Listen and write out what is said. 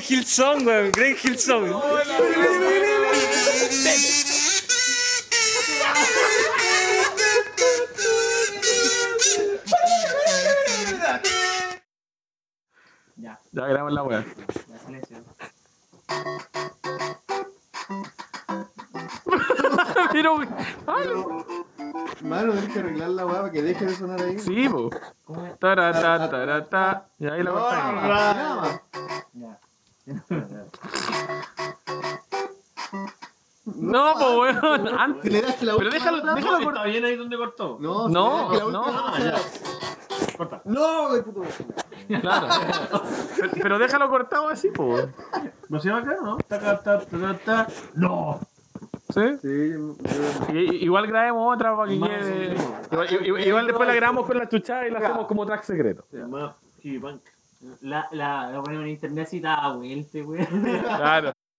Greg Hillsong, weón. Greg Hillsong. Ya, Ya grabamos la weá. ya silencio. Pero, Mano, tenés que arreglar la weá para que deje de sonar ahí. sí, po. ¿Cómo es? Tarata. Y ahí la cortamos. Nada más. Ya. No, po, weón. Antes. Le das la Pero última déjalo nota. cortar. ¿Está bien ahí donde cortó? No, No, si le das la no. última nota, ya. sea- Corta. No, el puto. Claro. Pero déjalo cortado así, po. ¿No se llama acá, no? Ta. ¡No! ¿Sí? Sí, Igual grabemos otra para que Más quede. o Igual después la grabamos con la chuchada y la hacemos como track secreto. Más Kibbank. La ponemos en internet y da vuelta, weón. Claro.